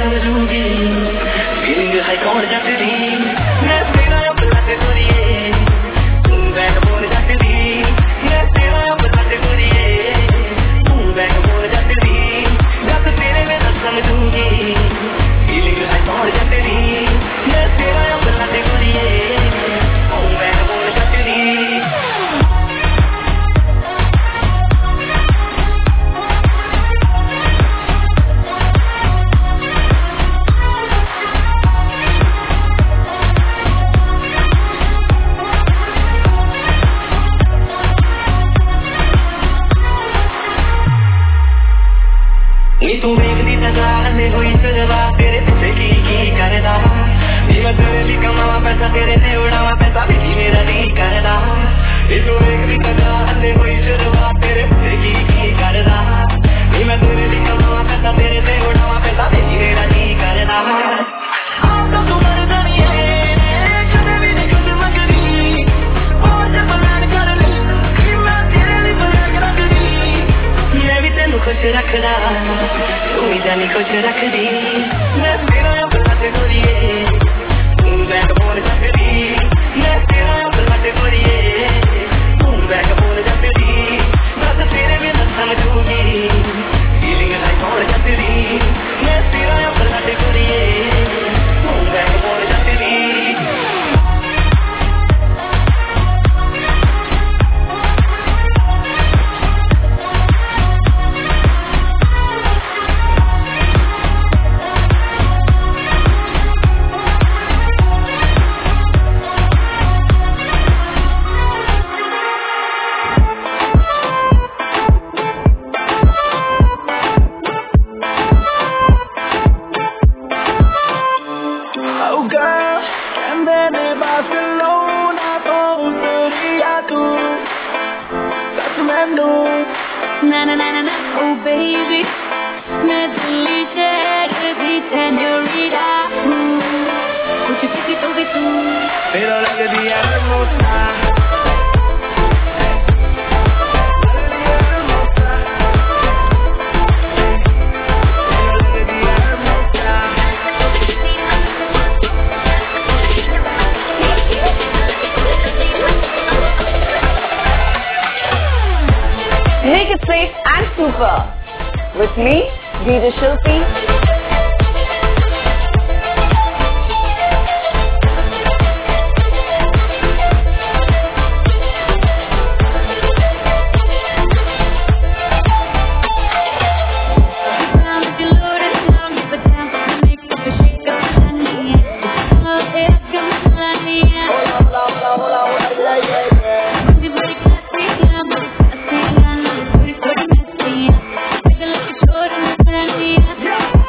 समझूंगी feeling है कौन जट दी मैं तेरा अपना ते गोरिए तू बैकबोन जट दी मैं तेरा अपना ते गोरिए तू बैकबोन जट दी जट तेरे में समझूंगी फीलिंग है कौन जट दी मैं तेरा अपना ते गोरिए तू बैकबोन जट दी तू वेखदी तजाने हुई सजवा तेरे पीछे की करदा मैं तेरे लिए कमावा पैसा तेरे से उड़ावा पैसा भी मेरा नहीं करदा तू वेखदी तजाने हुई सजवा तेरे पीछे की करदा मैं तेरे लिए कमावा पैसा तेरे से उड़ावा पैसा भी मेरा नहीं करदा आप तो तुम्हारे दरिए कदे भी नहीं कुछ मंगदी और जब मैं कर ले मैं तेरे लिए बना रख दी मैं भी तेनू खुश रखदा जानी कुछ रख दी मैं तेरा अपना ते गोरिए तू बैकबोन जट दी मैं तेरा अपना ते गोरिए तू बैकबोन जट दी बस तेरे में न समझूंगी फीलिंग है कौन जट दी मैं तेरा अपना ते गोरिए तू बैकबोन जट दी Na na na na na, oh baby, मैं दिल्ली शहर की señorita कुछ किसी तो भी तू pero la que día hermosa Make it safe and super. With me, DJ Shilpi. Yeah.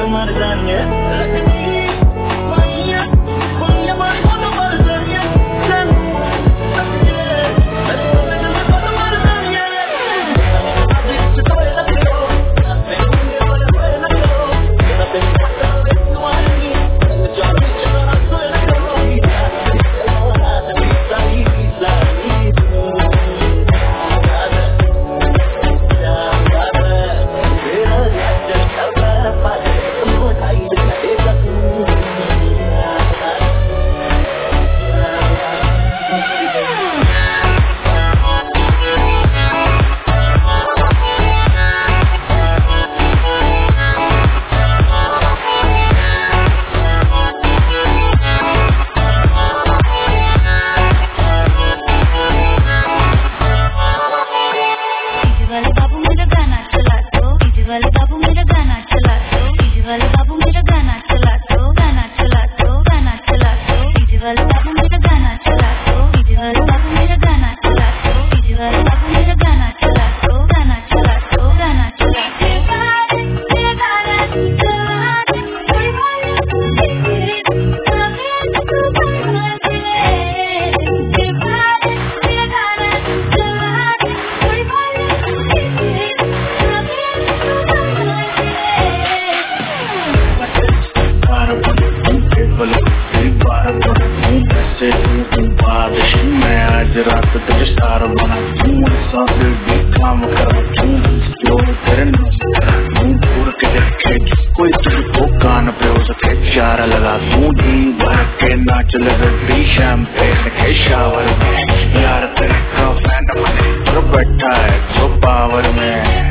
मर जाएंगे रात तेरे स्टार बना ऐसा दिल भी काम कर जो तेरे दूर के देखे कोई तुझको कान पे हो सके चारा लगा जी भर के नाच लगे शैंपेन के शावर में यार तेरे गर्लफ्रेंड मने तो बैठा है जो पावर में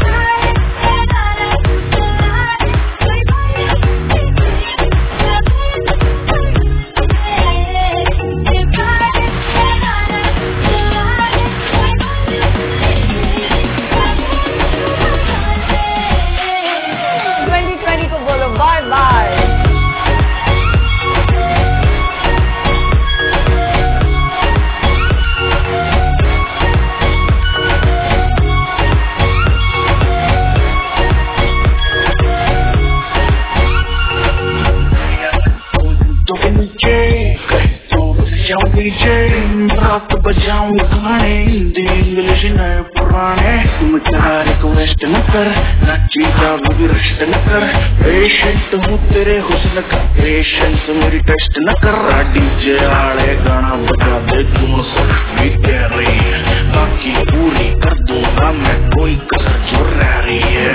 रात बजाऊं गाने हिंदी इंग्लिश नए पुराने मुझे रिक्वेस्ट न कर नाची का भी रेस्ट न कर पेशेंट हूँ तेरे हुस्न का पेशेंस मेरी टेस्ट न कर डीजे आड़े गाना बजा दे तू भी तेरी बाकी पूरी कर दूंगा मैं कोई कसर जो रह रही है